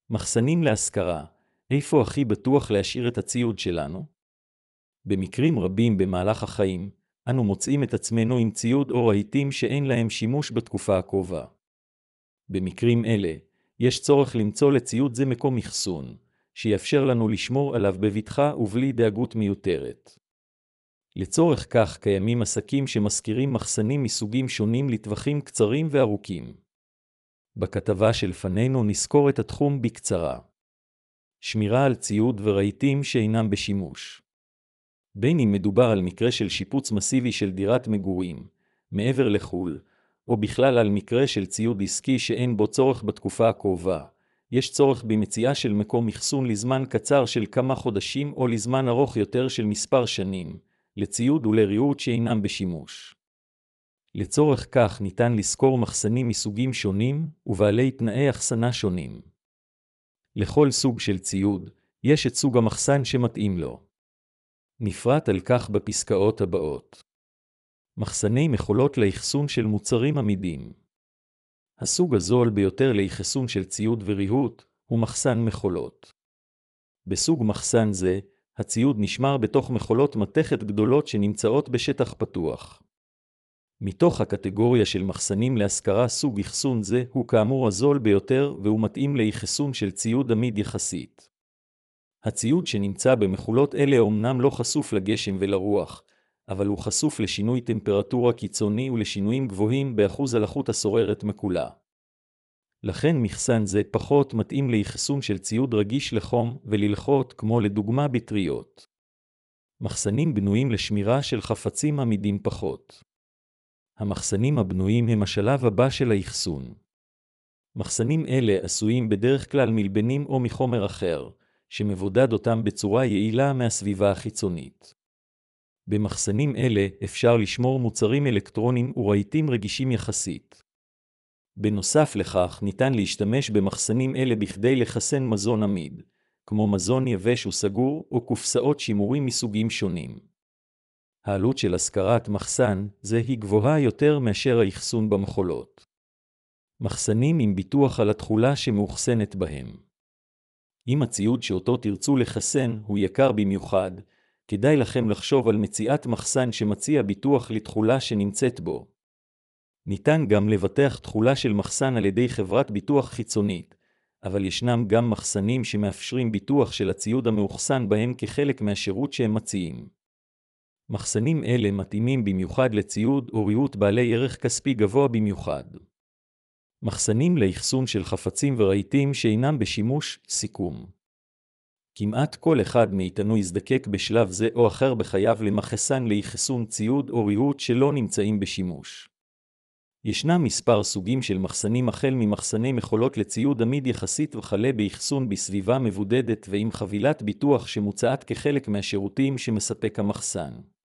מחסנים להשכרה, איפה הכי בטוח להשאיר את הציוד שלנו? במקרים רבים במהלך החיים, אנו מוצאים את עצמנו עם ציוד או רהיטים שאין להם שימוש בתקופה הקרובה. במקרים אלה, יש צורך למצוא לציוד זה מקום אחסון, שיאפשר לנו לשמור עליו בבטחה ובלי דאגות מיותרת. לצורך כך קיימים עסקים שמזכירים מחסנים מסוגים שונים לטווחים קצרים וארוכים. בכתבה שלפנינו נזכור את התחום בקצרה. שמירה על ציוד ורהיטים שאינם בשימוש. בין אם מדובר על מקרה של שיפוץ מסיבי של דירת מגורים, מעבר לחול, או בכלל על מקרה של ציוד עסקי שאין בו צורך בתקופה הקרובה, יש צורך במציאה של מקום אחסון לזמן קצר של כמה חודשים או לזמן ארוך יותר של מספר שנים, לציוד ולריהוט שאינם בשימוש. לצורך כך ניתן לשכור מחסנים מסוגים שונים ובעלי תנאי אחסנה שונים. לכל סוג של ציוד, יש את סוג המחסן שמתאים לו. נפרט על כך בפסקאות הבאות. מחסני מכולות לאחסון של מוצרים עמידים. הסוג הזול ביותר לאחסון של ציוד וריהוט הוא מחסן מכולות. בסוג מחסן זה, הציוד נשמר בתוך מכולות מתכת גדולות שנמצאות בשטח פתוח. מתוך הקטגוריה של מחסנים להשכרה, סוג אחסון זה הוא כאמור הזול ביותר והוא מתאים לאחסון של ציוד עמיד יחסית. הציוד שנמצא במכולות אלה אומנם לא חשוף לגשם ולרוח, אבל הוא חשוף לשינוי טמפרטורה קיצוני ולשינויים גבוהים באחוז הלחות השוררת מכולה. לכן מחסן זה פחות מתאים לאחסון של ציוד רגיש לחום וללחות כמו לדוגמה בטריות. מחסנים בנויים לשמירה של חפצים עמידים פחות. המחסנים הבנויים הם השלב הבא של האחסון. מחסנים אלה עשויים בדרך כלל מלבנים או מחומר אחר, שמבודד אותם בצורה יעילה מהסביבה החיצונית. במחסנים אלה אפשר לשמור מוצרים אלקטרוניים ורהיטים רגישים יחסית. בנוסף לכך ניתן להשתמש במחסנים אלה בכדי לחסן מזון עמיד, כמו מזון יבש וסגור או קופסאות שימורים מסוגים שונים. העלות של השכרת מחסן זה היא גבוהה יותר מאשר האחסון במכולות. מחסנים עם ביטוח על התכולה שמאוחסנת בהם. אם הציוד שאותו תרצו לחסן הוא יקר במיוחד, כדאי לכם לחשוב על מציאת מחסן שמציע ביטוח לתכולה שנמצאת בו. ניתן גם לבטח תכולה של מחסן על ידי חברת ביטוח חיצונית, אבל ישנם גם מחסנים שמאפשרים ביטוח של הציוד המאוחסן בהם כחלק מהשירות שהם מציעים. מחסנים אלה מתאימים במיוחד לציוד או ריהוט בעלי ערך כספי גבוה במיוחד. מחסנים לאחסון של חפצים ורהיטים שאינם בשימוש. סיכום. כמעט כל אחד מאיתנו יזדקק בשלב זה או אחר בחייו למחסן לאחסון ציוד או ריהוט שלא נמצאים בשימוש. ישנם מספר סוגים של מחסנים החל ממחסני מכולות לציוד עמיד יחסית וכלה באחסון בסביבה מבודדת ועם חבילת ביטוח שמוצעת כחלק מהשירותים שמספק המחסן.